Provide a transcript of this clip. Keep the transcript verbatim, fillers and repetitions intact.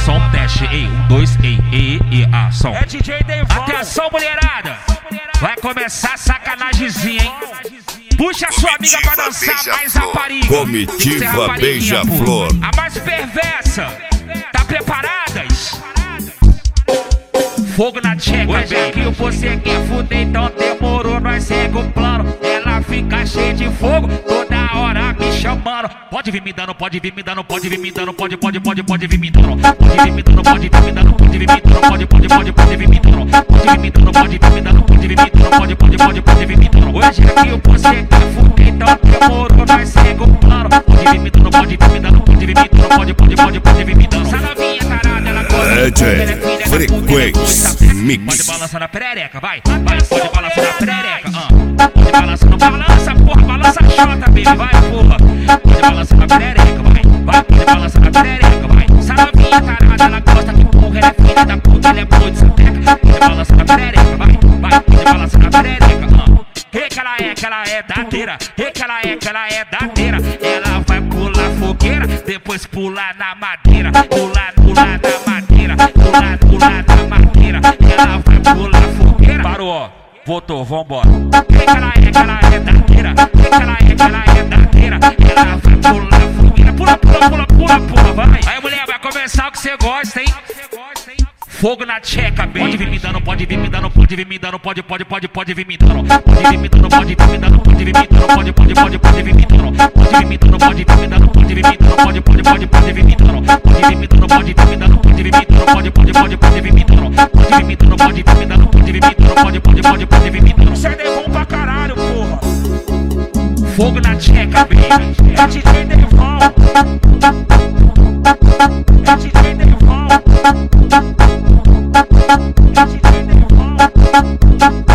som, teste, ei, um, dois, ei, ei, ei, ação. É D J Devon. Atenção, mulherada, vai começar a sacanagemzinha, hein? Puxa a sua amiga pra dançar mais rapariga. Comitiva Beija-Flor. A mais perversa. Tá preparadas? Fogo na tcheca, já que você quer fuder, então demorou, nós segue o plano. Ela fica cheia de fogo, toda hora me chamando. Pode vir me dando, pode vir me dando, pode vir me dando, pode, pode, pode, pode vir me dando. Pode vir me dando, pode vir me dando, pode vir me dando, pode, pode, pode, pode vir me dando. Pode vir me dando, pode vir me dando, pode vir me dando, pode, pode, pode, pode vir me dando. Hoje é que você quer fuder, então demorou, nós segue o plano. Pode vir me dando, pode vir me dando, pode vir me dando, pode, pode, pode, pode vir me dando. Essa novinha tarada, ela gosta de Frequência Mix. Pode balançar na perereca, vai, vai, pode balançar na perereca, ah. Pode balançar, não balança, porra, balança a chota, baby, vai, porra. Pode balançar na perereca, vai, vai, pode balançar na perereca, vai. Essa novinha tarada, ela gosta que porra, ela é filha da puta, ela é boa de sapeca. Pode balançar na perereca, vai, vai, pode balançar na perereca, ah. Que que ela é, que ela é dateira, que que ela é, que ela é dateira. Ela vai pular fogueira, depois pular na madeira, pular, pular na madeira, pular, pular na madeira. Ela vai pular fogueira. Parou, voltou, vambora. Que que ela é, que ela é dateira, que que ela é, que ela é dateira. Ela vai pular fogueira, pula, pula, pula, pula, pula, vai. Aí mulher, vai começar o que você gosta, hein? Fogo na tcheca, bem. Pode vir me dando, pode vir me dando, pode vir me dando, pode, pode, pode, pode vir me dando. Pode vir me dando, pode vir me dando, pode vir me dando, pode, pode, pode, pode vir me dando. Pode vir me dando, pode vir me dando, pode vir me dando, pode, pode, pode, pode vir me dando. Pode vir me dando, pode vir me dando, pode vir me dando, pode, pode, pode, pode vir me dando. Pode vir me dando, pode vir me dando, pode vir me dando, pode, pode, pode, pode vir me dando. Isso é Devon pra caralho, porra. Fogo na tcheca, bem. É D J Devon. É D J Devon. É D J Devon.